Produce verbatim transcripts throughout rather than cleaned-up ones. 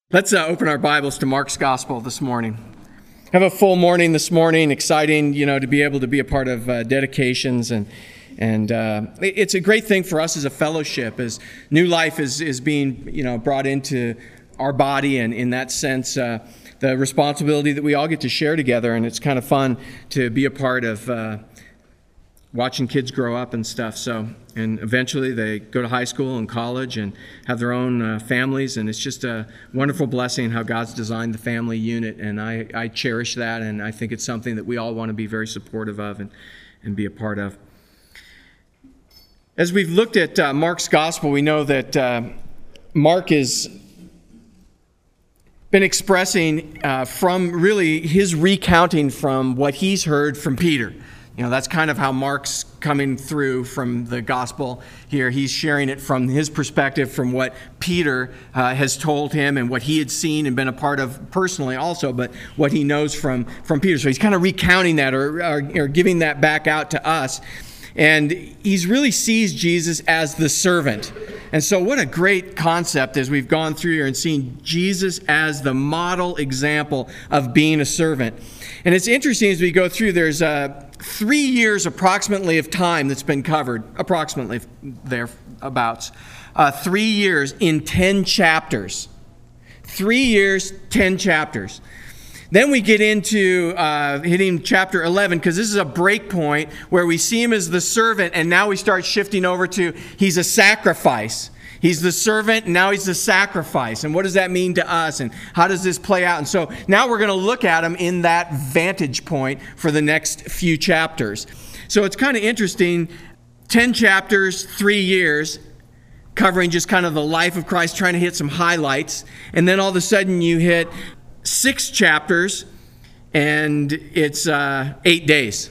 Let's uh, open our Bibles to Mark's Gospel this morning. Have a full morning this morning. Exciting, you know, to be able to be a part of uh, dedications, and and uh, it's a great thing for us as a fellowship, as new life is is being, you know, brought into our body, and in that sense, uh, the responsibility that we all get to share together, and it's kind of fun to be a part of uh, watching kids grow up and stuff. So, and eventually they go to high school and college and have their own uh, families, and it's just a wonderful blessing how God's designed the family unit, and I, I cherish that, and I think it's something that we all want to be very supportive of and, and be a part of. As we've looked at uh, Mark's Gospel, we know that uh, Mark has been expressing uh, from really his recounting from what he's heard from Peter. You know, that's kind of how Mark's coming through from the gospel here. He's sharing it from his perspective, from what Peter uh, has told him and what he had seen and been a part of personally also, but what he knows from, from Peter. So he's kind of recounting that or, or, or giving that back out to us. And he really sees Jesus as the servant. And so what a great concept as we've gone through here and seen Jesus as the model example of being a servant. And it's interesting as we go through, there's uh, three years approximately of time that's been covered, approximately thereabouts. Uh, three years in ten chapters. Three years, ten chapters. Then we get into uh, hitting chapter eleven, because this is a break point where we see him as the servant, and now we start shifting over to he's a sacrifice. He's the servant, and now he's the sacrifice. And what does that mean to us? And how does this play out? And so now we're going to look at him in that vantage point for the next few chapters. So it's kind of interesting. Ten chapters, three years, covering just kind of the life of Christ, trying to hit some highlights. And then all of a sudden you hit six chapters, and it's uh, eight days.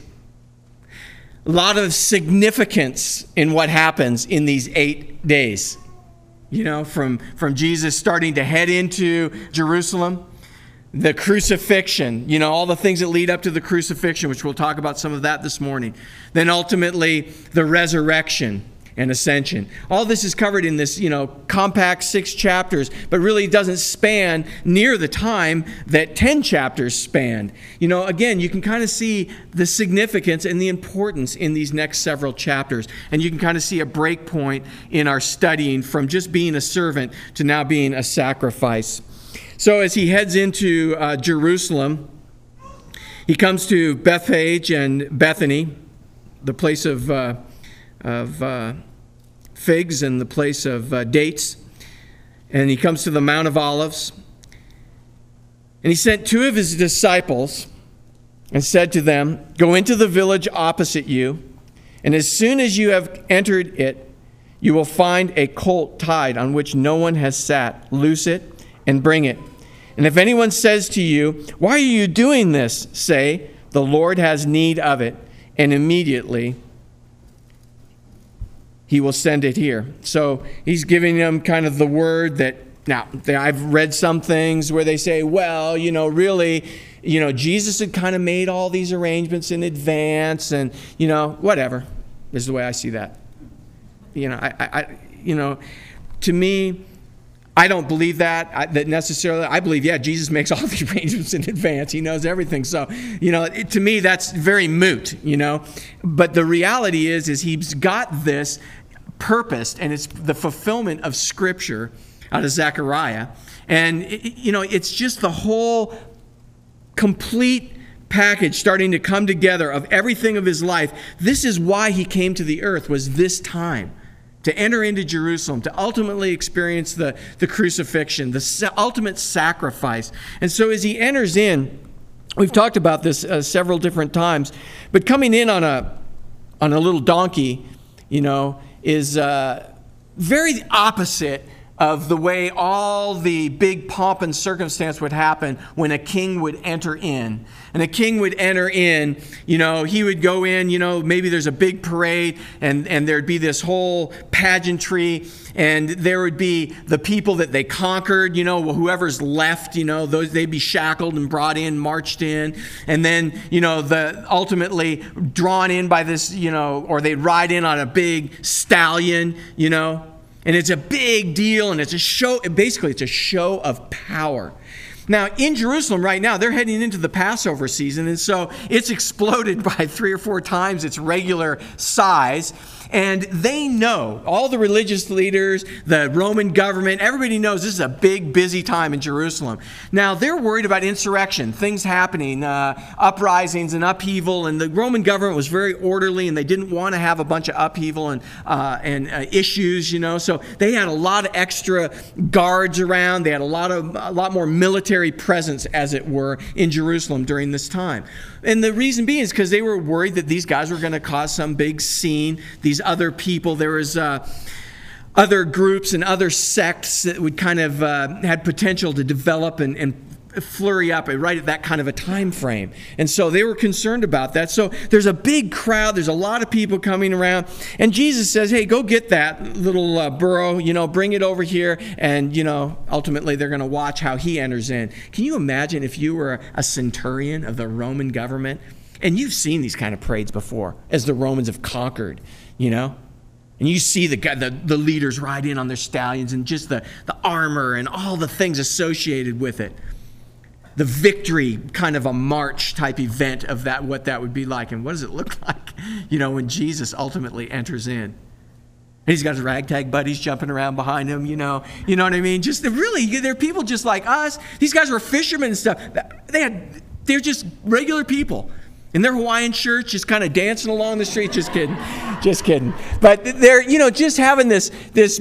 A lot of significance in what happens in these eight days. You know, from, from Jesus starting to head into Jerusalem, the crucifixion, you know, all the things that lead up to the crucifixion, which we'll talk about some of that this morning. Then ultimately, the resurrection and ascension. All this is covered in this, you know, compact six chapters, but really doesn't span near the time that ten chapters spanned. You know, again, you can kind of see the significance and the importance in these next several chapters. And you can kind of see a break point in our studying from just being a servant to now being a sacrifice. So as he heads into uh, Jerusalem, he comes to Bethphage and Bethany, the place of uh, of uh, figs and the place of uh, dates. And he comes to the Mount of Olives. And he sent two of his disciples and said to them, "Go into the village opposite you, and as soon as you have entered it, you will find a colt tied on which no one has sat. Loose it and bring it. And if anyone says to you, 'Why are you doing this?' say, 'The Lord has need of it.' And immediately he will send it here." So he's giving them kind of the word that, now, I've read some things where they say, well, you know, really, you know, Jesus had kind of made all these arrangements in advance, and, you know, whatever is the way I see that. You know, I, I you know, to me, I don't believe that, I, that necessarily. I believe, yeah, Jesus makes all the arrangements in advance. He knows everything. So, you know, it, to me, that's very moot, you know. But the reality is, is he's got this purposed, and it's the fulfillment of Scripture out of Zechariah. And, it, you know, it's just the whole complete package starting to come together of everything of his life. This is why he came to the earth, was this time. To enter into Jerusalem, to ultimately experience the, the crucifixion, the sa- ultimate sacrifice. And so as he enters in, we've talked about this uh, several different times, but coming in on a on a little donkey, you know, is uh, very opposite of the way all the big pomp and circumstance would happen when a king would enter in. And a king would enter in, you know, he would go in, you know, maybe there's a big parade, and, and there'd be this whole pageantry, and there would be the people that they conquered, you know, whoever's left, you know, those, they'd be shackled and brought in, marched in, and then, you know, the ultimately drawn in by this, you know, or they'd ride in on a big stallion, you know, And it's a big deal, and it's a show. Basically, it's a show of power. Now, in Jerusalem right now, they're heading into the Passover season, and so it's exploded by three or four times its regular size. And they know, all the religious leaders, the Roman government, everybody knows this is a big, busy time in Jerusalem. Now, they're worried about insurrection, things happening, uh, uprisings and upheaval. And the Roman government was very orderly, and they didn't want to have a bunch of upheaval and, uh, and uh, issues, you know. So they had a lot of extra guards around. They had a lot of a lot more military presence, as it were, in Jerusalem during this time. And the reason being is because they were worried that these guys were going to cause some big scene. These other people, there was uh, other groups and other sects that would kind of uh, had potential to develop and, and flurry up right at that kind of a time frame. And so they were concerned about that. So there's a big crowd. There's a lot of people coming around. And Jesus says, hey, go get that little uh, burro, you know, bring it over here. And, you know, ultimately they're going to watch how he enters in. Can you imagine if you were a centurion of the Roman government? And you've seen these kind of parades before as the Romans have conquered, you know? And you see the, the the leaders ride in on their stallions and just the, the armor and all the things associated with it. The victory, kind of a march type event of that, what that would be like. And what does it look like, you know, when Jesus ultimately enters in? And he's got his ragtag buddies jumping around behind him, you know. You know what I mean? Just really, they're people just like us. These guys were fishermen and stuff. They had, they're just regular people. In their Hawaiian shirts, just kind of dancing along the street. Just kidding. Just kidding. But they're, you know, just having this, this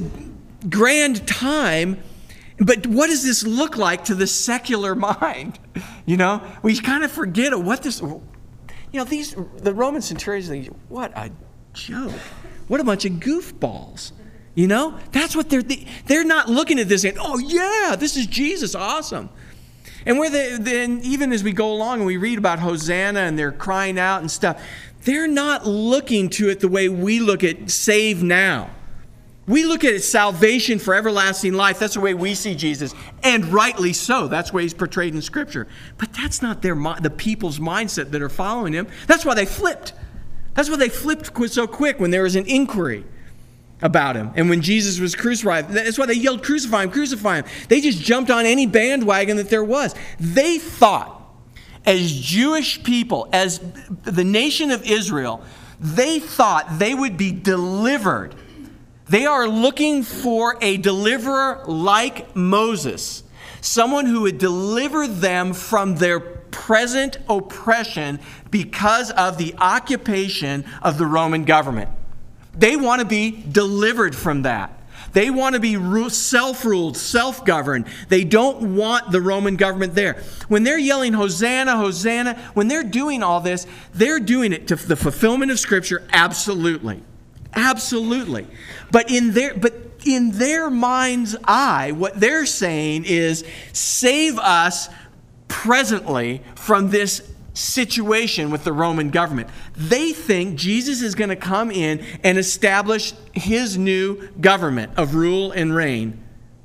grand time. But what does this look like to the secular mind? You know, we kind of forget what this, you know, these, the Roman centurions think, what a joke. What a bunch of goofballs. You know, that's what they're, they're not looking at this and, oh yeah, this is Jesus, awesome. And where they, then even as we go along and we read about Hosanna and they're crying out and stuff, they're not looking to it the way we look at save now. We look at it, salvation for everlasting life. That's the way we see Jesus, and rightly so. That's the way he's portrayed in Scripture. But that's not their the people's mindset that are following him. That's why they flipped. That's why they flipped so quick when there was an inquiry about him. And when Jesus was crucified, that's why they yelled, crucify him, crucify him. They just jumped on any bandwagon that there was. They thought, as Jewish people, as the nation of Israel, they thought they would be delivered. They are looking for a deliverer like Moses, someone who would deliver them from their present oppression because of the occupation of the Roman government. They want to be delivered from that. They want to be self-ruled, self-governed. They don't want the Roman government there. When they're yelling, Hosanna, Hosanna, when they're doing all this, they're doing it to the fulfillment of Scripture, absolutely. Absolutely. But in their but in their mind's eye, what they're saying is, save us presently from this situation with the Roman government. They think Jesus is going to come in and establish his new government of rule and reign.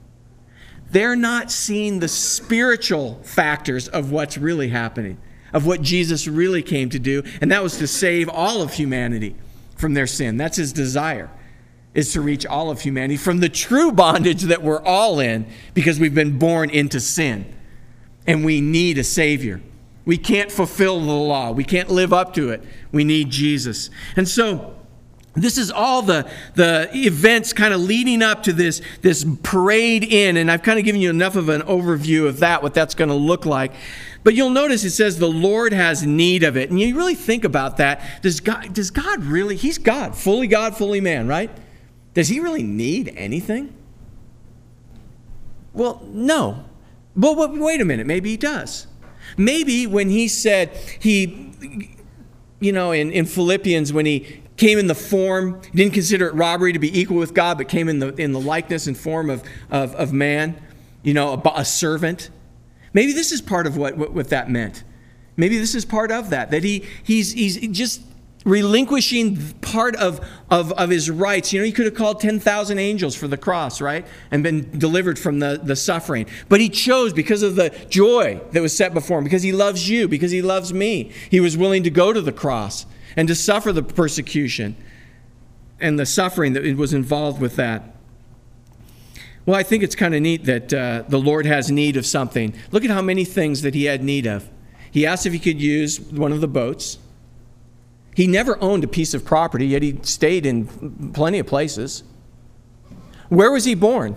They're not seeing the spiritual factors of what's really happening, of what Jesus really came to do, and that was to save all of humanity from their sin. That's his desire, is to reach all of humanity from the true bondage that we're all in because we've been born into sin and we need a Savior. We can't fulfill the law. We can't live up to it. We need Jesus. And so this is all the, the events kind of leading up to this, this parade in, and I've kind of given you enough of an overview of that, what that's going to look like. But you'll notice it says the Lord has need of it. And you really think about that. Does God, does God really, he's God, fully God, fully man, right? Does he really need anything? Well, no. Well, wait a minute. Maybe he does. Maybe when he said he, you know, in, in Philippians, when he came in the form, he didn't consider it robbery to be equal with God, but came in the in the likeness and form of, of, of man, you know, a, a servant. Maybe this is part of what, what, what that meant. Maybe this is part of that, that he he's he's just relinquishing part of, of, of his rights. You know, he could have called ten thousand angels for the cross, right? And been delivered from the, the suffering. But he chose, because of the joy that was set before him, because he loves you, because he loves me. He was willing to go to the cross and to suffer the persecution and the suffering that was involved with that. Well, I think it's kind of neat that uh, the Lord has need of something. Look at how many things that he had need of. He asked if he could use one of the boats. He never owned a piece of property, yet he stayed in plenty of places. Where was he born?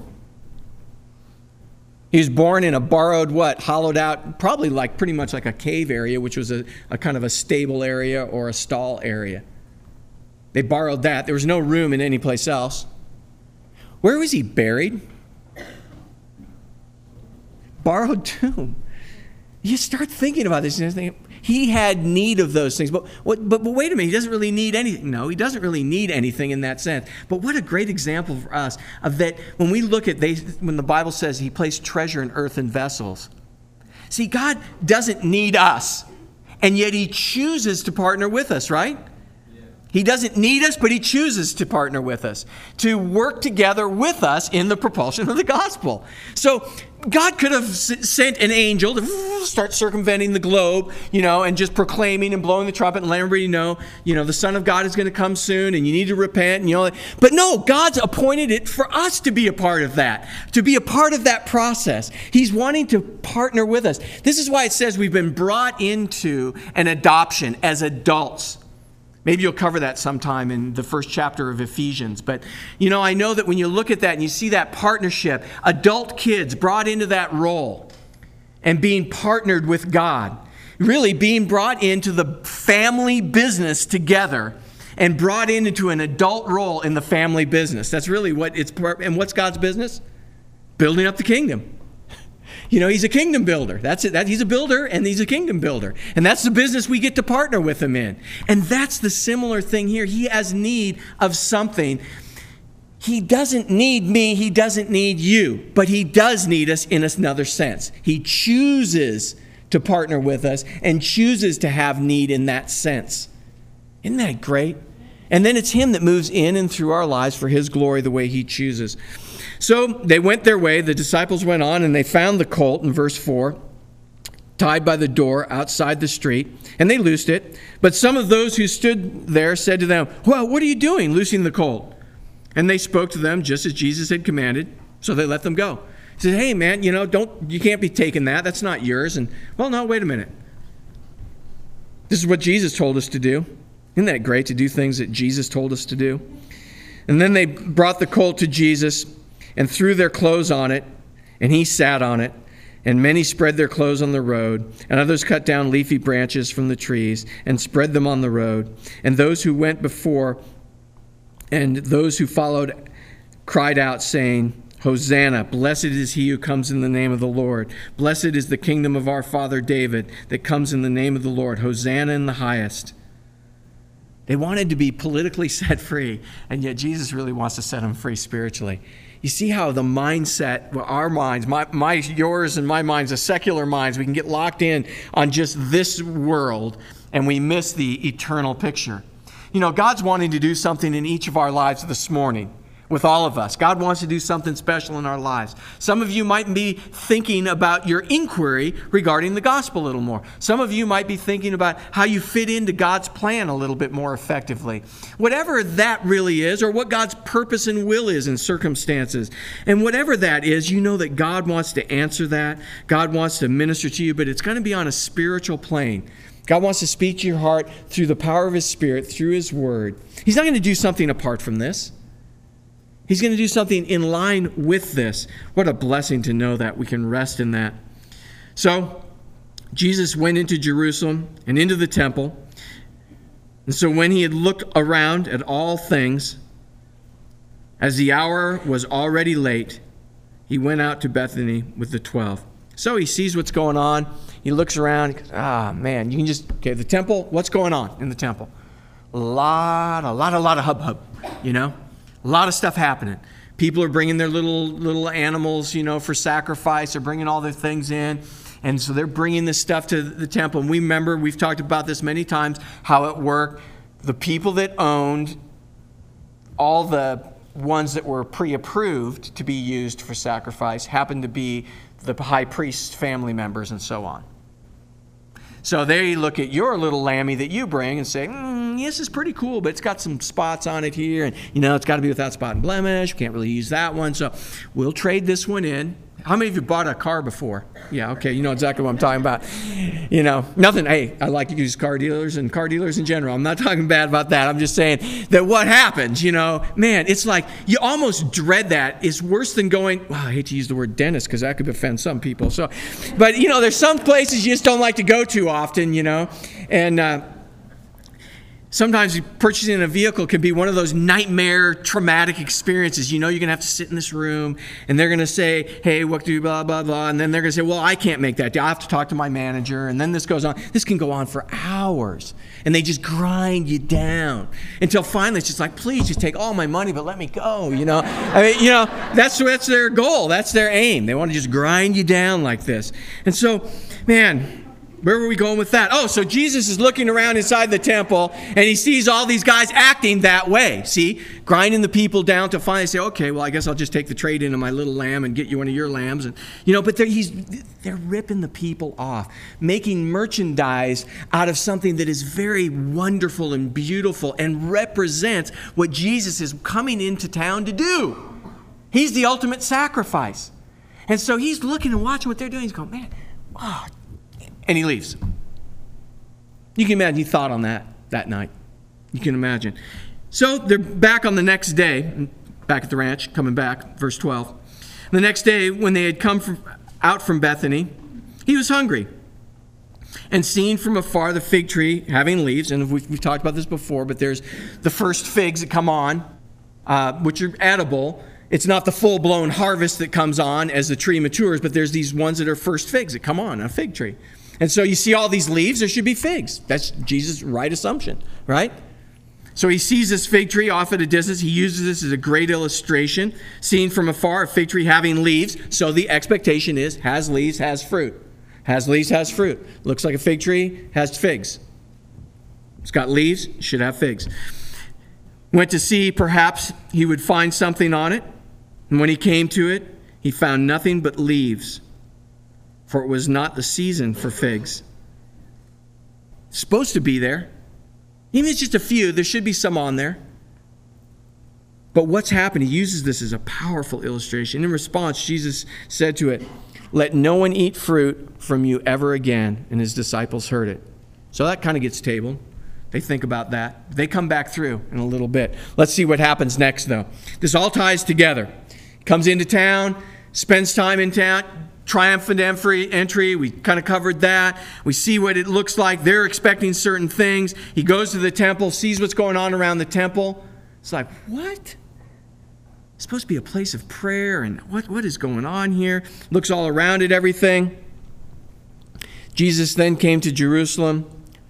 He was born in a borrowed, what, hollowed out, probably like pretty much like a cave area, which was a, a kind of a stable area or a stall area. They borrowed that. There was no room in any place else. Where was he buried? Borrowed tomb. You start thinking about this and think, he had need of those things. But, what, but, but wait a minute, he doesn't really need anything. No, he doesn't really need anything in that sense. But what a great example for us of that when we look at, they, when the Bible says he placed treasure in earthen vessels. See, God doesn't need us, and yet he chooses to partner with us, right? He doesn't need us, but he chooses to partner with us, to work together with us in the propulsion of the gospel. So God could have s- sent an angel to start circumventing the globe, you know, and just proclaiming and blowing the trumpet and letting everybody know, you know, the Son of God is going to come soon and you need to repent. And you know, but no, God's appointed it for us to be a part of that, to be a part of that process. He's wanting to partner with us. This is why it says we've been brought into an adoption as adults. Maybe you'll cover that sometime in the first chapter of Ephesians. But, you know, I know that when you look at that and you see that partnership, adult kids brought into that role and being partnered with God, really being brought into the family business together and brought into an adult role in the family business. That's really what it's, and what's God's business? Building up the kingdom. You know, he's a kingdom builder. That's it. That, he's a builder and he's a kingdom builder. And that's the business we get to partner with him in. And that's the similar thing here. He has need of something. He doesn't need me. He doesn't need you. But he does need us in another sense. He chooses to partner with us and chooses to have need in that sense. Isn't that great? And then it's him that moves in and through our lives for his glory the way he chooses. So they went their way. The disciples went on and they found the colt in verse four, tied by the door outside the street, and they loosed it. But some of those who stood there said to them, "Well, what are you doing, loosing the colt?" And they spoke to them just as Jesus had commanded. So they let them go. He said, "Hey, man, you know, don't you can't be taking that. That's not yours." And, well, no, wait a minute. This is what Jesus told us to do. Isn't that great to do things that Jesus told us to do? And then they brought the colt to Jesus and threw their clothes on it, and he sat on it. And many spread their clothes on the road, and others cut down leafy branches from the trees and spread them on the road. And those who went before and those who followed cried out, saying, "Hosanna, blessed is he who comes in the name of the Lord. Blessed is the kingdom of our father David that comes in the name of the Lord. Hosanna in the highest." They wanted to be politically set free, and yet Jesus really wants to set them free spiritually. You see how the mindset, our minds, my, my, yours and my minds, the secular minds, we can get locked in on just this world, and we miss the eternal picture. You know, God's wanting to do something in each of our lives this morning. With all of us. God wants to do something special in our lives. Some of you might be thinking about your inquiry regarding the gospel a little more. Some of you might be thinking about how you fit into God's plan a little bit more effectively. Whatever that really is, or what God's purpose and will is in circumstances. And whatever that is, you know that God wants to answer that. God wants to minister to you, but it's going to be on a spiritual plane. God wants to speak to your heart through the power of his Spirit, through his word. He's not going to do something apart from this. He's going to do something in line with this. What a blessing to know that. We can rest in that. So, Jesus went into Jerusalem and into the temple. And so when he had looked around at all things, as the hour was already late, he went out to Bethany with the twelve. So he sees what's going on. He looks around. He goes, ah, man, you can just, okay, the temple, what's going on in the temple? A lot, a lot, a lot of hubbub, you know? A lot of stuff happening. People are bringing their little little animals, you know, for sacrifice. They're bringing all their things in. And so they're bringing this stuff to the temple. And we remember, we've talked about this many times, how it worked. The people that owned all the ones that were pre-approved to be used for sacrifice happened to be the high priest's family members and so on. So they look at your little lammy that you bring and say, mm, this is pretty cool, but it's got some spots on it here. And, you know, it's got to be without spot and blemish. We can't really use that one. So we'll trade this one in. How many of you bought a car before? Yeah, okay, you know exactly what I'm talking about. You know, nothing, hey, I like to use car dealers and car dealers in general. I'm not talking bad about that. I'm just saying that what happens, you know, man, it's like you almost dread that. It's worse than going, well, I hate to use the word dentist because that could offend some people. So, but, you know, there's some places you just don't like to go to often, you know, and uh, sometimes purchasing a vehicle can be one of those nightmare, traumatic experiences. You know you're going to have to sit in this room, and they're going to say, hey, what do you, blah, blah, blah. And then they're going to say, well, I can't make that deal. I have to talk to my manager. And then this goes on. This can go on for hours. And they just grind you down until finally it's just like, please just take all my money, but let me go, you know. I mean, you know, that's, that's their goal. That's their aim. They want to just grind you down like this. And so, man, where were we going with that? Oh, so Jesus is looking around inside the temple, and he sees all these guys acting that way. See? Grinding the people down to finally say, okay, well, I guess I'll just take the trade in of my little lamb and get you one of your lambs. And, you know, but they're, he's, they're ripping the people off, making merchandise out of something that is very wonderful and beautiful and represents what Jesus is coming into town to do. He's the ultimate sacrifice. And so he's looking and watching what they're doing. He's going, man, oh, and he leaves. You can imagine he thought on that that night. You can imagine. So they're back on the next day, back at the ranch, coming back, verse twelve. The next day, when they had come from, out from Bethany, he was hungry. And seeing from afar the fig tree having leaves, and we've, we've talked about this before, but there's the first figs that come on, uh, which are edible. It's not the full-blown harvest that comes on as the tree matures, but there's these ones that are first figs that come on a fig tree. And so you see all these leaves, there should be figs. That's Jesus' right assumption, right? So he sees this fig tree off at a distance. He uses this as a great illustration. Seen from afar, a fig tree having leaves. So the expectation is, has leaves, has fruit. Has leaves, has fruit. Looks like a fig tree, has figs. It's got leaves, should have figs. Went to see perhaps he would find something on it. And when he came to it, he found nothing but leaves, for it was not the season for figs. It's supposed to be there. Even if it's just a few, there should be some on there. But what's happened? He uses this as a powerful illustration. In response, Jesus said to it, let no one eat fruit from you ever again. And his disciples heard it. So that kind of gets tabled. They think about that. They come back through in a little bit. Let's see what happens next, though. This all ties together. Comes into town, spends time in town, triumphant entry. We kind of covered that. We see what it looks like. They're expecting certain things. He goes to the temple, sees what's going on around the temple. It's like, what? It's supposed to be a place of prayer, and what, what is going on here? Looks all around at everything. Jesus then came to Jerusalem.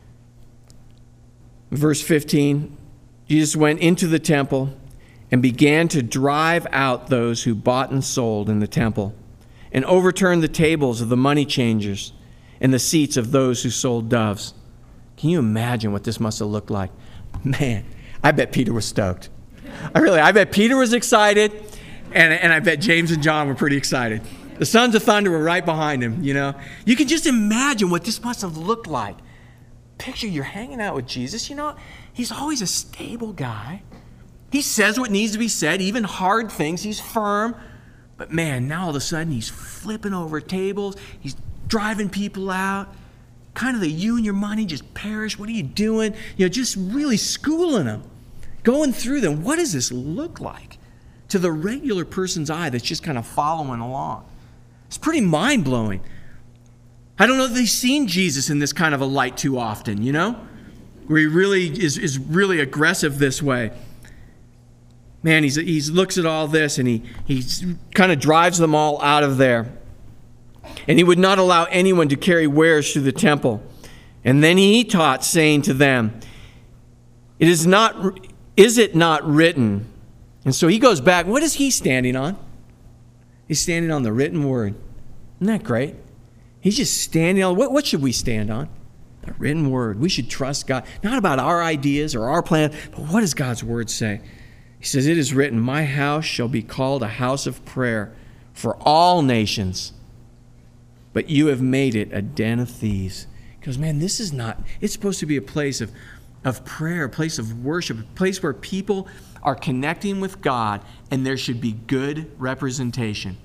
Verse fifteen, Jesus went into the temple and began to drive out those who bought and sold in the temple, and overturned the tables of the money changers and the seats of those who sold doves. Can you imagine what this must have looked like? Man, I bet Peter was stoked. I really, I bet Peter was excited, and, and I bet James and John were pretty excited. The sons of thunder were right behind him, you know. You can just imagine what this must have looked like. Picture you're hanging out with Jesus. You know, he's always a stable guy. He says what needs to be said, even hard things. He's firm. But man, now all of a sudden he's flipping over tables. He's driving people out. Kind of the you and your money just perish. What are you doing? You know, just really schooling them. Going through them. What does this look like to the regular person's eye that's just kind of following along? It's pretty mind-blowing. I don't know that they've seen Jesus in this kind of a light too often, you know? Where he really is, is really aggressive this way. Man, he's, he looks at all this and he, he kind of drives them all out of there. And he would not allow anyone to carry wares through the temple. And then he taught, saying to them, It is not, is it not written? And so he goes back. What is he standing on? He's standing on the written word. Isn't that great? He's just standing on, what, what should we stand on? The written word. We should trust God. Not about our ideas or our plan, but what does God's word say? He says, it is written, my house shall be called a house of prayer for all nations, but you have made it a den of thieves. Because, man, this is not, it's supposed to be a place of, of prayer, a place of worship, a place where people are connecting with God, and there should be good representation.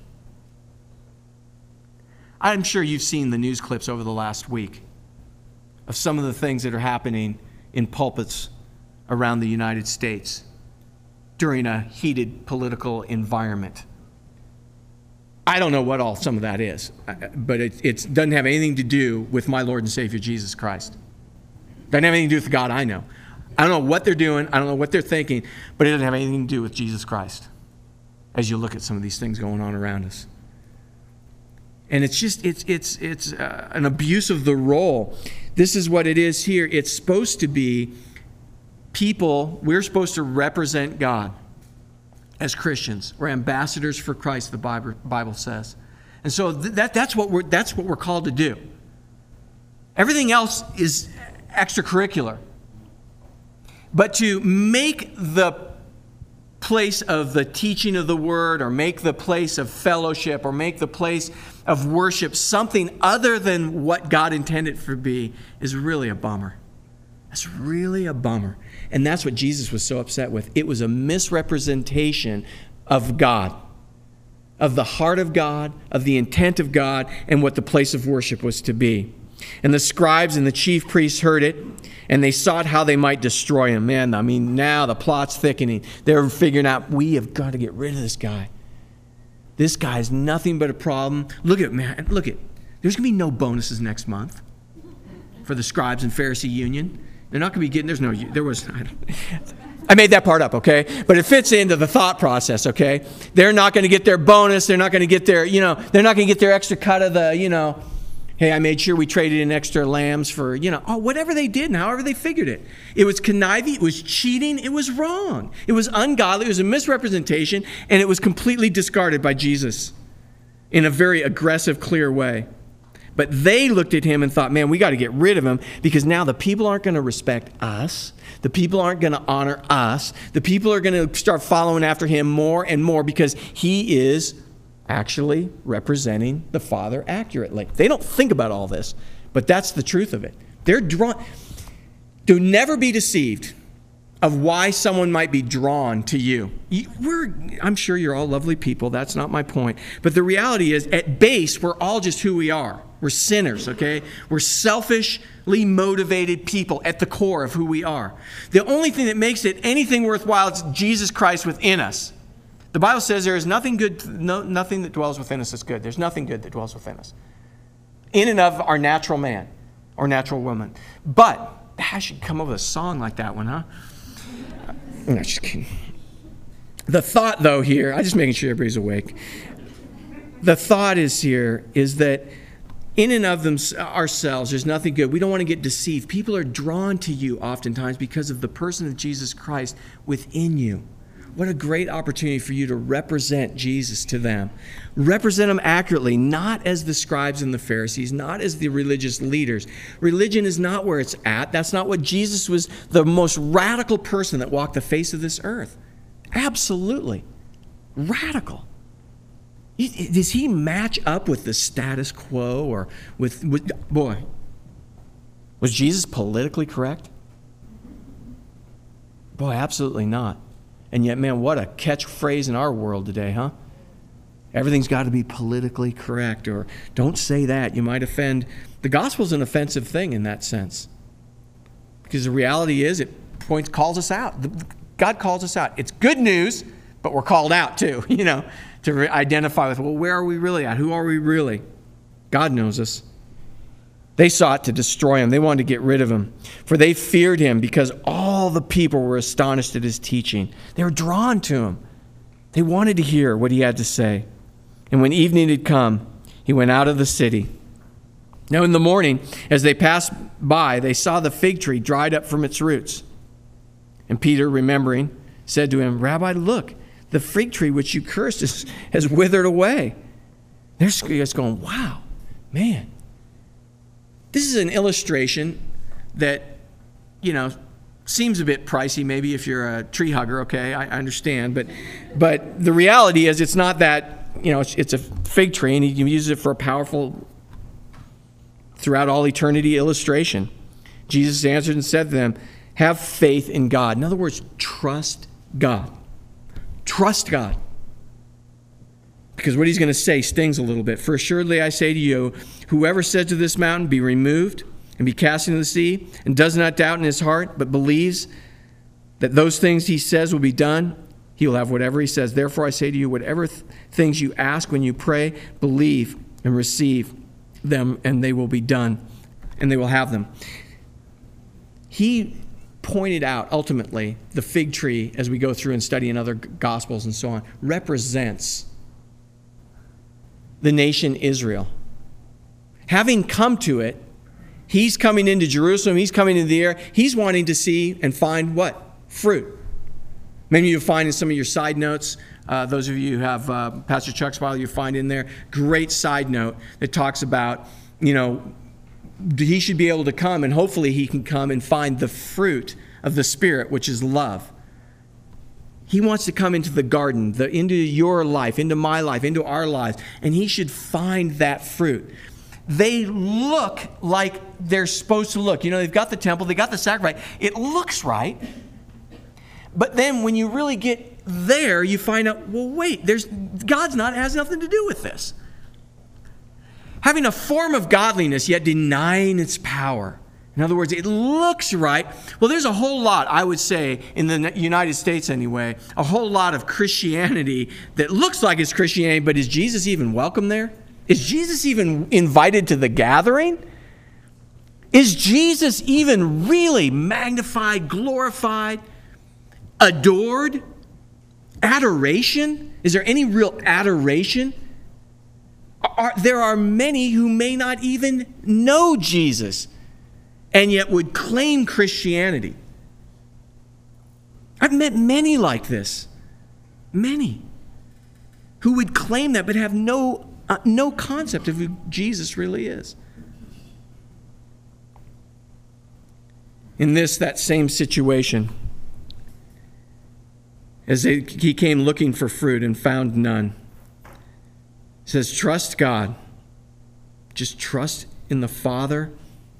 I'm sure you've seen the news clips over the last week of some of the things that are happening in pulpits around the United States during a heated political environment. I don't know what all some of that is, but it it's, doesn't have anything to do with my Lord and Savior, Jesus Christ. Doesn't have anything to do with the God I know. I don't know what they're doing. I don't know what they're thinking, but it doesn't have anything to do with Jesus Christ as you look at some of these things going on around us. And it's just, it's it's it's uh, an abuse of the role. This is what it is here. It's supposed to be people, we're supposed to represent God as Christians. We're ambassadors for Christ, the Bible, Bible says. And so th- that that's what we're that's what we're called to do. Everything else is extracurricular. But to make the place of the teaching of the word, or make the place of fellowship, or make the place of worship something other than what God intended for it to be, is really a bummer. That's really a bummer. And that's what Jesus was so upset with. It was a misrepresentation of God, of the heart of God, of the intent of God, and what the place of worship was to be. And the scribes and the chief priests heard it, and they sought how they might destroy him. Man, I mean, now the plot's thickening. They're figuring out, we have got to get rid of this guy. This guy is nothing but a problem. Look at, man, look at, there's going to be no bonuses next month for the scribes and Pharisee union. They're not going to be getting, there's no, there was, I, I made that part up, okay? But it fits into the thought process, okay? They're not going to get their bonus. They're not going to get their, you know, they're not going to get their extra cut of the, you know, hey, I made sure we traded in extra lambs for, you know, oh, whatever they did and however they figured it. It was conniving, it was cheating, it was wrong. It was ungodly, it was a misrepresentation, and it was completely discarded by Jesus in a very aggressive, clear way. But they looked at him and thought, man, we got to get rid of him, because now the people aren't going to respect us. The people aren't going to honor us. The people are going to start following after him more and more, because he is actually representing the Father accurately. They don't think about all this, but that's the truth of it. They're drawn. Do never be deceived of why someone might be drawn to you. We're, I'm sure you're all lovely people. That's not my point. But the reality is, at base, we're all just who we are. We're sinners, okay? We're selfishly motivated people at the core of who we are. The only thing that makes it anything worthwhile is Jesus Christ within us. The Bible says there is nothing good, no, nothing that dwells within us is good. There's nothing good that dwells within us, in and of our natural man or natural woman. But I should come up with a song like that one, huh? I'm not just kidding. The thought, though, here, I'm just making sure everybody's awake. The thought is here is that in and of them, ourselves, there's nothing good. We don't want to get deceived. People are drawn to you oftentimes because of the person of Jesus Christ within you. What a great opportunity for you to represent Jesus to them. Represent him accurately, not as the scribes and the Pharisees, not as the religious leaders. Religion is not where it's at. That's not what Jesus was, the most radical person that walked the face of this earth. Absolutely. Radical. Does he match up with the status quo or with, with boy, was Jesus politically correct? Boy, absolutely not. And yet, man, what a catchphrase in our world today, huh? Everything's got to be politically correct, or don't say that. You might offend. The gospel's an offensive thing in that sense. Because the reality is, it points, calls us out. God calls us out. It's good news, but we're called out too, you know, to re- identify with, well, where are we really at? Who are we really? God knows us. They sought to destroy him. They wanted to get rid of him. For they feared him because all the people were astonished at his teaching. They were drawn to him. They wanted to hear what he had to say. And when evening had come, he went out of the city. Now in the morning, as they passed by, they saw the fig tree dried up from its roots. And Peter, remembering, said to him, Rabbi, look, the fig tree which you cursed is, has withered away. They're just going, wow, man. This is an illustration that, you know, seems a bit pricey maybe if you're a tree hugger, okay, I understand. But but the reality is it's not that, you know, it's, it's a fig tree and he uses it for a powerful throughout all eternity illustration. Jesus answered and said to them, have faith in God. In other words, trust God. Trust God. Because what he's going to say stings a little bit. For assuredly I say to you, whoever says to this mountain, be removed and be cast into the sea, and does not doubt in his heart, but believes that those things he says will be done, he will have whatever he says. Therefore I say to you, whatever th- things you ask when you pray, believe and receive them, and they will be done, and they will have them. He pointed out, ultimately, the fig tree, as we go through and study in other Gospels and so on, represents the nation Israel. Having come to it, he's coming into Jerusalem, he's coming into the air, he's wanting to see and find what? Fruit. Maybe you'll find in some of your side notes, uh, those of you who have uh, Pastor Chuck's Bible, you find in there, great side note that talks about, you know, he should be able to come, and hopefully he can come and find the fruit of the Spirit, which is love. He wants to come into the garden, the, into your life, into my life, into our lives, and he should find that fruit. They look like they're supposed to look. You know, they've got the temple, they got the sacrifice. It looks right. But then when you really get there, you find out, well, wait, there's God's not has nothing to do with this. Having a form of godliness, yet denying its power. In other words, it looks right. Well, there's a whole lot, I would say, in the United States anyway, a whole lot of Christianity that looks like it's Christianity, but is Jesus even welcome there? Is Jesus even invited to the gathering? Is Jesus even really magnified, glorified, adored? Adoration? Is there any real adoration? Are, there are many who may not even know Jesus and yet would claim Christianity. I've met many like this. Many. Who would claim that but have no, uh, no concept of who Jesus really is. In this, that same situation, as they, he came looking for fruit and found none, it says, trust God. Just trust in the Father.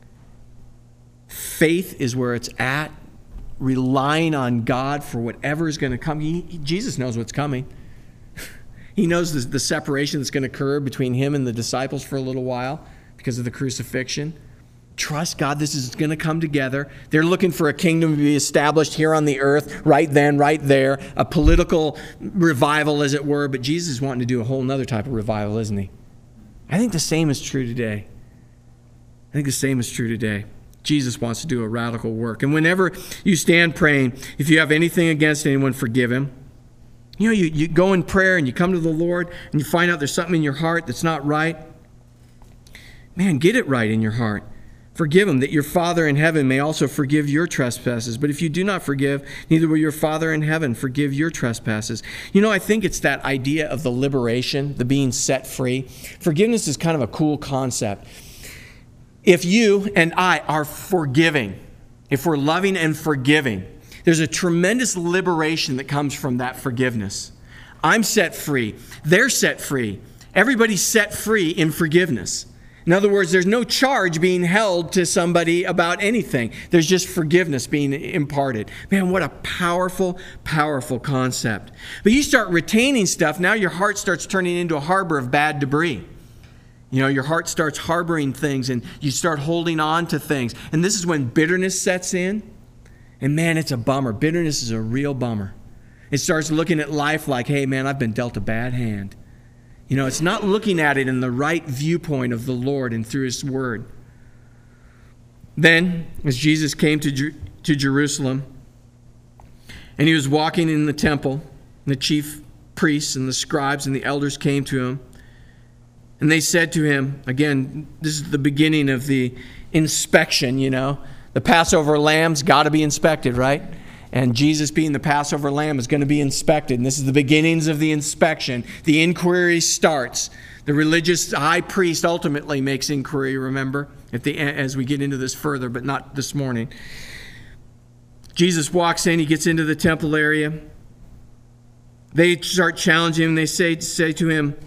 Faith is where it's at. Relying on God for whatever is going to come. He, Jesus knows what's coming. He knows the, the separation that's going to occur between him and the disciples for a little while because of the crucifixion. Trust God, this is going to come together. They're looking for a kingdom to be established here on the earth, right then, right there, a political revival, as it were. But Jesus is wanting to do a whole other type of revival, isn't he? I think the same is true today. I think the same is true today. Jesus wants to do a radical work. And whenever you stand praying, if you have anything against anyone, forgive him. You know, you, you go in prayer and you come to the Lord and you find out there's something in your heart that's not right. Man, get it right in your heart. Forgive him, that your Father in heaven may also forgive your trespasses. But if you do not forgive, neither will your Father in heaven forgive your trespasses. You know, I think it's that idea of the liberation, the being set free. Forgiveness is kind of a cool concept. If you and I are forgiving, if we're loving and forgiving, there's a tremendous liberation that comes from that forgiveness. I'm set free. They're set free. Everybody's set free in forgiveness. In other words, there's no charge being held to somebody about anything. There's just forgiveness being imparted. Man, what a powerful, powerful concept. But you start retaining stuff, now your heart starts turning into a harbor of bad debris. You know, your heart starts harboring things and you start holding on to things. And this is when bitterness sets in. And man, it's a bummer. Bitterness is a real bummer. It starts looking at life like, hey man, I've been dealt a bad hand. You know, it's not looking at it in the right viewpoint of the Lord and through his word. Then, as Jesus came to, Jer- to Jerusalem, and he was walking in the temple, and the chief priests and the scribes and the elders came to him, and they said to him, again, this is the beginning of the inspection, you know. The Passover lamb's got to be inspected, right? And Jesus being the Passover lamb is going to be inspected. And this is the beginnings of the inspection. The inquiry starts. The religious high priest ultimately makes inquiry, remember, at the end, as we get into this further, but not this morning. Jesus walks in. He gets into the temple area. They start challenging him. They say, say to him,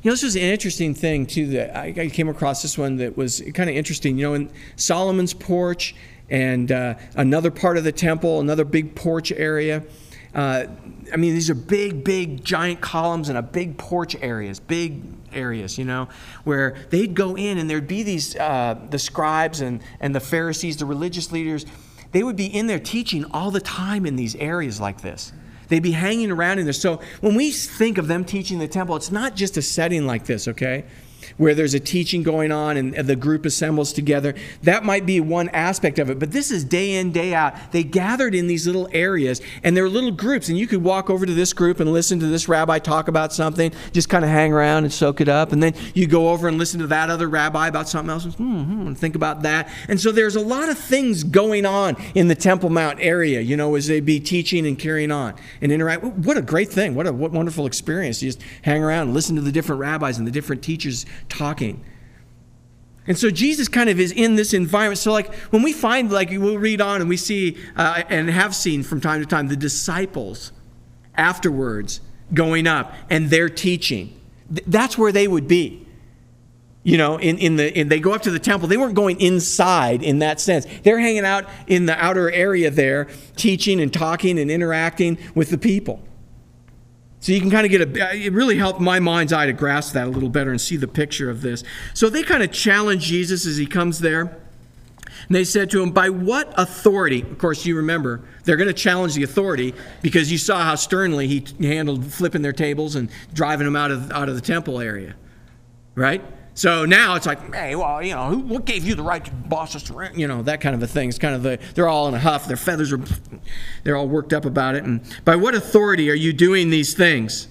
You know, this was an interesting thing, too, that I, I came across this one that was kind of interesting. You know, in Solomon's porch and uh, another part of the temple, another big porch area. Uh, I mean, these are big, big, giant columns and a big porch areas, big areas, you know, where they'd go in and there'd be these, uh, the scribes and, and the Pharisees, the religious leaders, they would be in there teaching all the time in these areas like this. They'd be hanging around in there. So when we think of them teaching the temple, it's not just a setting like this, okay, where there's a teaching going on and the group assembles together. That might be one aspect of it, but this is day in, day out. They gathered in these little areas, and they're little groups, and you could walk over to this group and listen to this rabbi talk about something, just kind of hang around and soak it up, and then you go over and listen to that other rabbi about something else, and, hmm, and think about that. And so there's a lot of things going on in the Temple Mount area, you know, as they be teaching and carrying on and interact. What a great thing. What a what wonderful experience. You just hang around and listen to the different rabbis and the different teachers talking. And so Jesus kind of is in this environment. So like when we find, like we'll read on and we see uh, and have seen from time to time the disciples afterwards going up and they're teaching. Th- that's where they would be. You know, in, in the in, they go up to the temple. They weren't going inside in that sense. They're hanging out in the outer area there, teaching and talking and interacting with the people. So you can kind of get a, it really helped my mind's eye to grasp that a little better and see the picture of this. So they kind of challenge Jesus as he comes there. And they said to him, by what authority? Of course, you remember, they're going to challenge the authority because you saw how sternly he handled flipping their tables and driving them out of, out of the temple area. Right? So now it's like, hey, well, you know, who, what gave you the right to boss us around? You know, that kind of a thing. It's kind of the, they're all in a huff. Their feathers are, they're all worked up about it. And by what authority are you doing these things?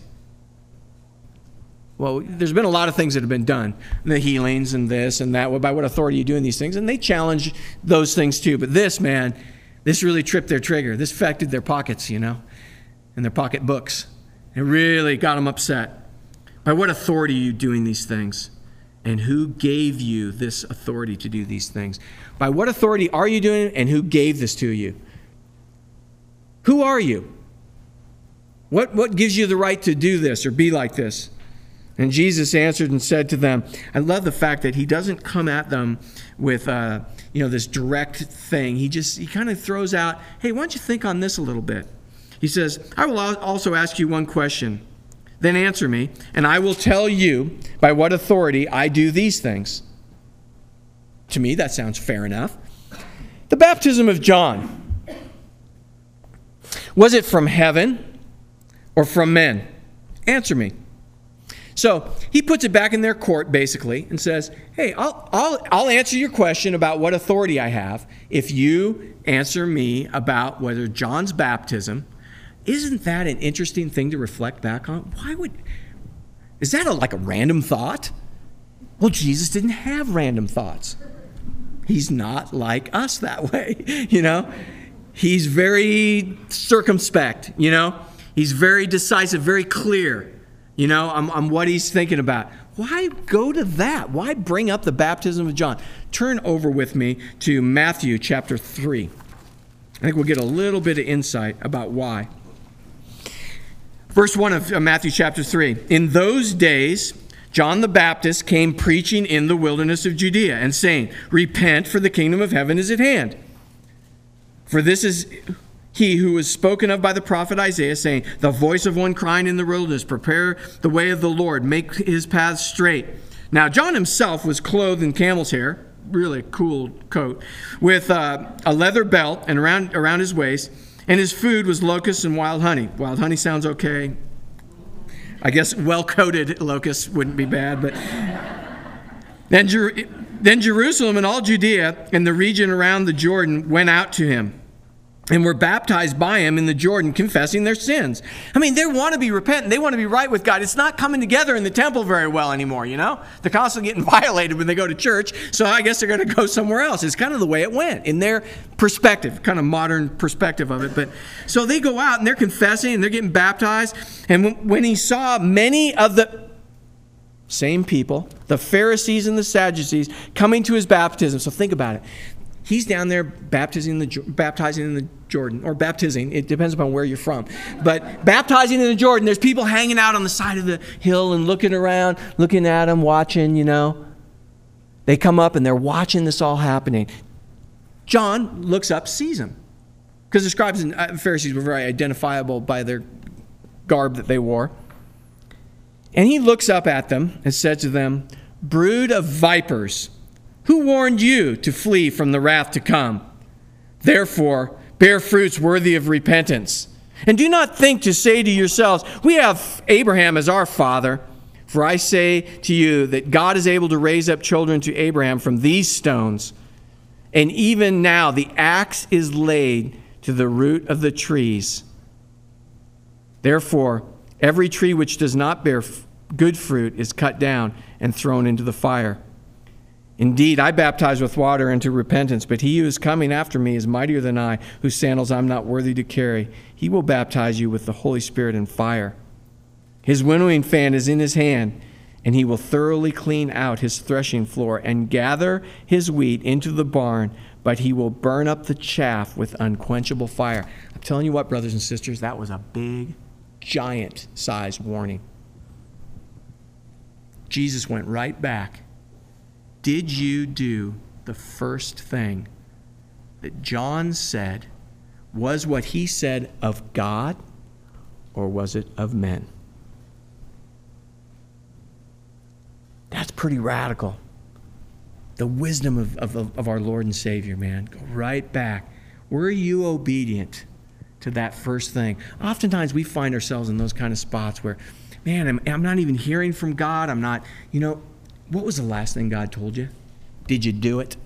Well, there's been a lot of things that have been done. The healings and this and that. Well, by what authority are you doing these things? And they challenge those things too. But this, man, this really tripped their trigger. This affected their pockets, you know, and their pocketbooks. It really got them upset. By what authority are you doing these things? And who gave you this authority to do these things? By what authority are you doing it, and who gave this to you? Who are you? What, what gives you the right to do this or be like this? And Jesus answered and said to them, I love the fact that he doesn't come at them with uh, you know, this direct thing. He just, he kind of throws out, hey, why don't you think on this a little bit? He says, I will also ask you one question. Then answer me, and I will tell you by what authority I do these things. To me, that sounds fair enough. The baptism of John, was it from heaven or from men? Answer me. So he puts it back in their court, basically, and says, hey, I'll, I'll, I'll answer your question about what authority I have if you answer me about whether John's baptism. Isn't that an interesting thing to reflect back on? Why would, is that a, like a random thought? Well, Jesus didn't have random thoughts. He's not like us that way, you know? He's very circumspect, you know? He's very decisive, very clear, you know, on, on what he's thinking about. Why go to that? Why bring up the baptism of John? Turn over with me to Matthew chapter three. I think we'll get a little bit of insight about why. Verse one of Matthew chapter three. In those days, John the Baptist came preaching in the wilderness of Judea and saying, repent, for the kingdom of heaven is at hand. For this is he who was spoken of by the prophet Isaiah, saying, the voice of one crying in the wilderness, prepare the way of the Lord, make his paths straight. Now John himself was clothed in camel's hair, really cool coat, with uh, a leather belt and around, around his waist. And his food was locusts and wild honey. Wild honey sounds okay. I guess well-coated locusts wouldn't be bad. But then, Jer- then Jerusalem and all Judea and the region around the Jordan went out to him and were baptized by him in the Jordan, confessing their sins. I mean, they want to be repentant. They want to be right with God. It's not coming together in the temple very well anymore, you know? They're constantly getting violated when they go to church, so I guess they're going to go somewhere else. It's kind of the way it went in their perspective, kind of modern perspective of it. But so they go out and they're confessing and they're getting baptized. And when, when he saw many of the same people, the Pharisees and the Sadducees, coming to his baptism, so think about it. He's down there baptizing in the, baptizing in the Jordan, or baptizing. It depends upon where you're from. But baptizing in the Jordan, there's people hanging out on the side of the hill and looking around, looking at him, watching, you know. They come up and they're watching this all happening. John looks up, sees him. Because the scribes and Pharisees were very identifiable by their garb that they wore. And he looks up at them and said to them, "Brood of vipers, who warned you to flee from the wrath to come? Therefore, bear fruits worthy of repentance. And do not think to say to yourselves, we have Abraham as our father. For I say to you that God is able to raise up children to Abraham from these stones. And even now the axe is laid to the root of the trees. Therefore, every tree which does not bear good fruit is cut down and thrown into the fire. Indeed, I baptize with water unto repentance, but he who is coming after me is mightier than I, whose sandals I'm not worthy to carry. He will baptize you with the Holy Spirit and fire. His winnowing fan is in his hand, and he will thoroughly clean out his threshing floor and gather his wheat into the barn, but he will burn up the chaff with unquenchable fire." I'm telling you what, brothers and sisters, that was a big, giant-sized warning. Jesus went right back. Did you do the first thing that John said? Was what he said of God, or was it of men? That's pretty radical. The wisdom of, of, of our Lord and Savior, man. Go right back. Were you obedient to that first thing? Oftentimes we find ourselves in those kind of spots where, man, I'm, I'm not even hearing from God. I'm not, you know, what was the last thing God told you? Did you do it?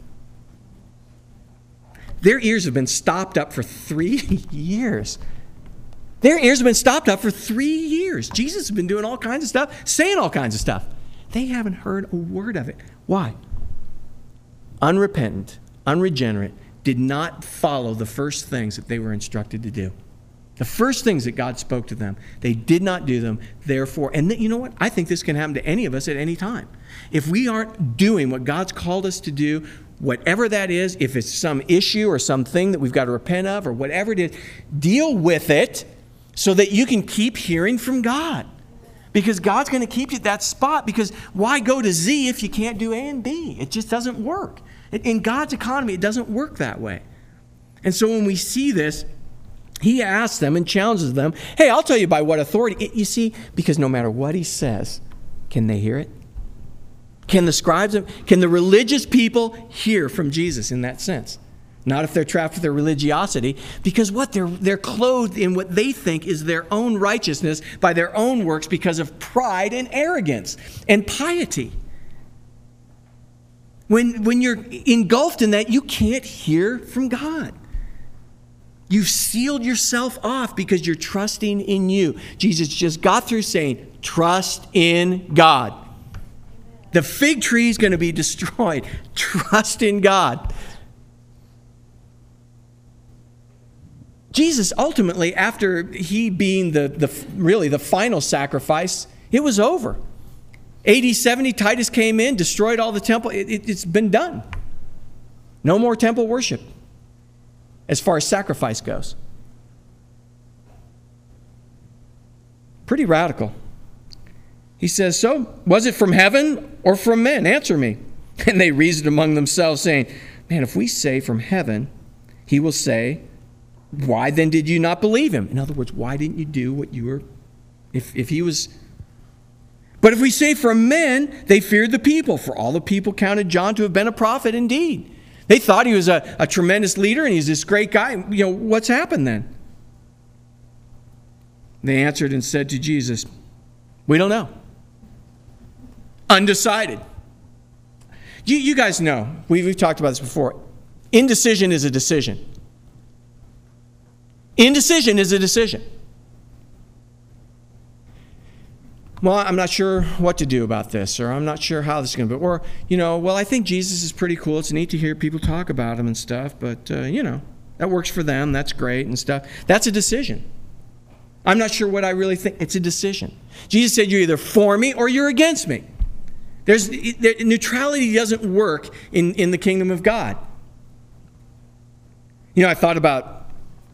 Their ears have been stopped up for three years. Their ears have been stopped up for three years. Jesus has been doing all kinds of stuff, saying all kinds of stuff. They haven't heard a word of it. Why? Unrepentant, unregenerate, did not follow the first things that they were instructed to do. The first things that God spoke to them, they did not do them. Therefore, and th- you know what? I think this can happen to any of us at any time. If we aren't doing what God's called us to do, whatever that is, if it's some issue or something that we've got to repent of or whatever it is, deal with it so that you can keep hearing from God. Because God's going to keep you at that spot, because why go to Z if you can't do A and B? It just doesn't work. In God's economy, it doesn't work that way. And so when we see this, he asks them and challenges them, hey, I'll tell you by what authority. It, you see, because no matter what he says, can they hear it? Can the scribes, can the religious people hear from Jesus in that sense? Not if they're trapped with their religiosity, because what? They're, they're clothed in what they think is their own righteousness by their own works because of pride and arrogance and piety. When, when you're engulfed in that, you can't hear from God. You've sealed yourself off because you're trusting in you. Jesus just got through saying, trust in God. The fig tree is going to be destroyed. Trust in God. Jesus ultimately, after he being the, the really the final sacrifice, it was over. A D seventy, Titus came in, destroyed all the temple. It, it, it's been done. No more temple worship as far as sacrifice goes. Pretty radical. He says, so was it from heaven or from men? Answer me. And they reasoned among themselves, saying, man, if we say from heaven, he will say, why then did you not believe him? In other words, why didn't you do what you were, if, if he was... But if we say from men, they feared the people, for all the people counted John to have been a prophet indeed. They thought he was a, a tremendous leader and he's this great guy. You know, what's happened then? They answered and said to Jesus, we don't know. Undecided. You, you guys know, we've, we've talked about this before. Indecision is a decision. Indecision is a decision. Well, I'm not sure what to do about this, or I'm not sure how this is going to be. Or, you know, well, I think Jesus is pretty cool. It's neat to hear people talk about him and stuff, but, uh, you know, that works for them. That's great and stuff. That's a decision. I'm not sure what I really think. It's a decision. Jesus said you're either for me or you're against me. There's there, neutrality doesn't work in, in the kingdom of God. You know, I thought about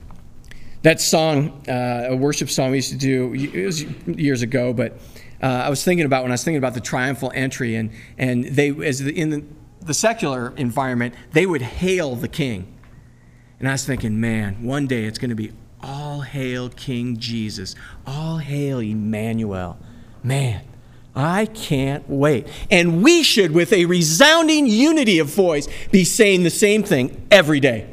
that song, uh, a worship song we used to do, it was years ago, but uh, I was thinking about when I was thinking about the triumphal entry, and, and they, as the, in the, the secular environment, they would hail the king. And I was thinking, man, one day it's going to be all hail King Jesus, all hail Emmanuel. Man, I can't wait. And we should, with a resounding unity of voice, be saying the same thing every day.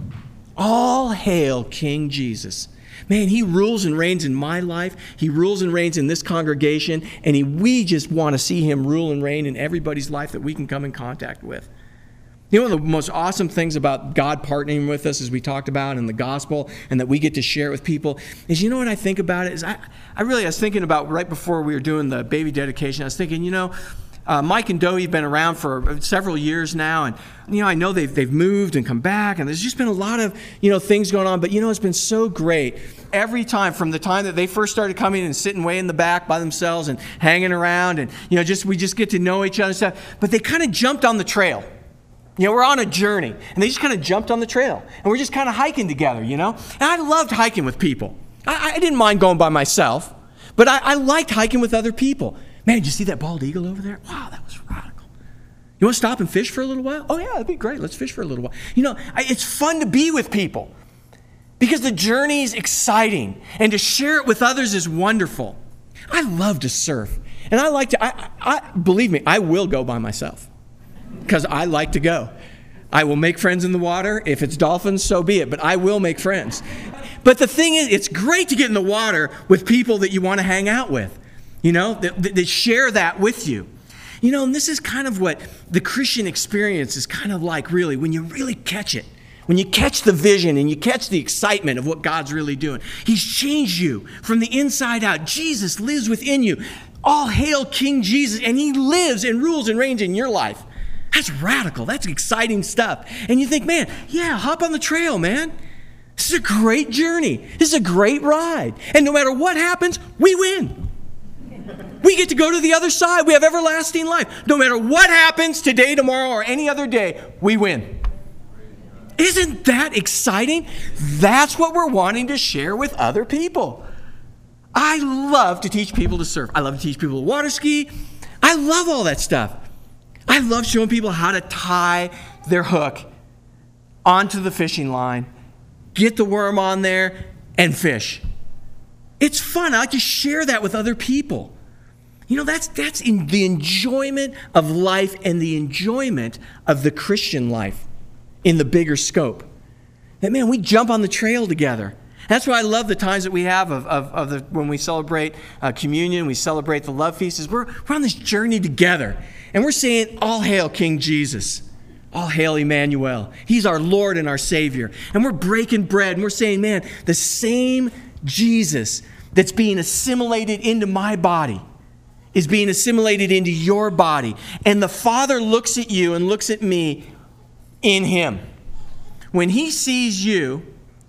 All hail King Jesus. Man, he rules and reigns in my life. He rules and reigns in this congregation. And he, we just want to see him rule and reign in everybody's life that we can come in contact with. You know, one of the most awesome things about God partnering with us, as we talked about in the gospel, and that we get to share it with people, is, you know what I think about it? Is I, I really, I was thinking about right before we were doing the baby dedication, I was thinking, you know, uh, Mike and Doe have been around for several years now, and, you know, I know they've, they've moved and come back, and there's just been a lot of, you know, things going on, but, you know, it's been so great. Every time, from the time that they first started coming and sitting way in the back by themselves and hanging around, and, you know, just we just get to know each other and stuff, but they kind of jumped on the trail. You know, we're on a journey, and they just kind of jumped on the trail, and we're just kind of hiking together, you know? And I loved hiking with people. I, I didn't mind going by myself, but I, I liked hiking with other people. Man, did you see that bald eagle over there? Wow, that was radical. You want to stop and fish for a little while? Oh, yeah, that'd be great. Let's fish for a little while. You know, I, it's fun to be with people because the journey is exciting, and to share it with others is wonderful. I love to surf, and I like to, I, I believe me, I will go by myself. Because I like to go. I will make friends in the water. If it's dolphins, so be it. But I will make friends. But the thing is, it's great to get in the water with people that you want to hang out with. You know, that, that share that with you. You know, and this is kind of what the Christian experience is kind of like, really, when you really catch it. When you catch the vision and you catch the excitement of what God's really doing. He's changed you from the inside out. Jesus lives within you. All hail King Jesus. And he lives and rules and reigns in your life. That's radical. That's exciting stuff. And you think, man, yeah, hop on the trail, man. This is a great journey. This is a great ride. And no matter what happens, we win. We get to go to the other side. We have everlasting life. No matter what happens today, tomorrow, or any other day, we win. Isn't that exciting? That's what we're wanting to share with other people. I love to teach people to surf. I love to teach people to water ski. I love all that stuff. I love showing people how to tie their hook onto the fishing line, get the worm on there, and fish. It's fun. I like to share that with other people. You know, that's that's in the enjoyment of life and the enjoyment of the Christian life in the bigger scope. That, man, we jump on the trail together. That's why I love the times that we have of, of, of the, when we celebrate uh, communion, we celebrate the love feast. Is we're, we're on this journey together. And we're saying, all hail King Jesus. All hail Emmanuel. He's our Lord and our Savior. And we're breaking bread. And we're saying, man, the same Jesus that's being assimilated into my body is being assimilated into your body. And the Father looks at you and looks at me in him. When he sees you,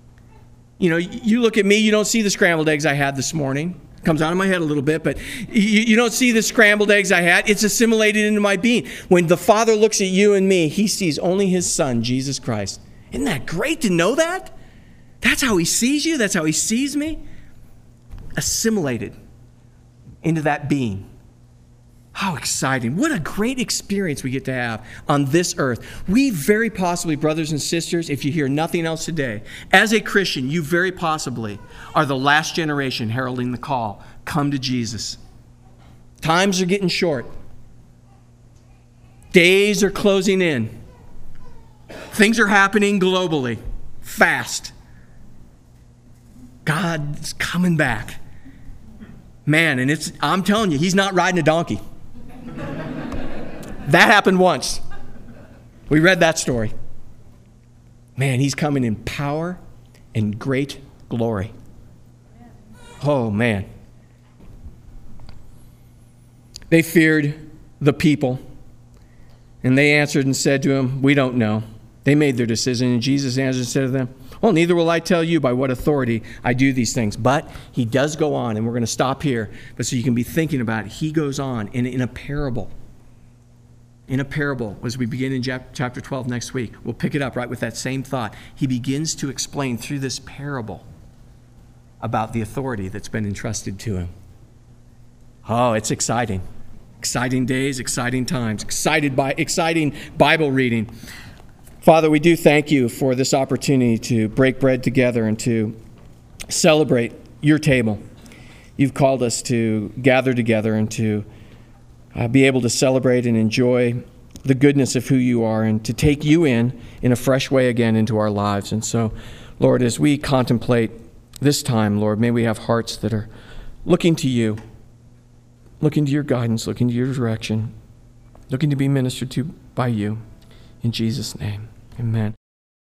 you know, you look at me, you don't see the scrambled eggs I had this morning. Comes out of my head a little bit, but you, you don't see the scrambled eggs I had. It's assimilated into my being. When the Father looks at you and me, he sees only his Son, Jesus Christ. Isn't that great to know that? That's how he sees you. That's how he sees me. Assimilated into that being. How exciting. What a great experience we get to have on this earth. We very possibly, brothers and sisters, if you hear nothing else today, as a Christian, you very possibly are the last generation heralding the call. Come to Jesus. Times are getting short. Days are closing in. Things are happening globally, fast. God's coming back. Man, and it's, I'm telling you, he's not riding a donkey. That happened once. We read that story. Man, he's coming in power and great glory. Oh, man. They feared the people, and they answered and said to him, we don't know. They made their decision, and Jesus answered and said to them, well, neither will I tell you by what authority I do these things. But he does go on, and we're going to stop here. But so you can be thinking about it, he goes on in, in a parable. in a parable as we begin in chapter twelve next week. We'll pick it up right with that same thought. He begins to explain through this parable about the authority that's been entrusted to him. Oh, it's exciting. Exciting days, exciting times, excited by exciting Bible reading. Father, we do thank you for this opportunity to break bread together and to celebrate your table. You've called us to gather together and to uh, be able to celebrate and enjoy the goodness of who you are and to take you in in a fresh way again into our lives. And so, Lord, as we contemplate this time, Lord, may we have hearts that are looking to you, looking to your guidance, looking to your direction, looking to be ministered to by you. In Jesus' name, amen.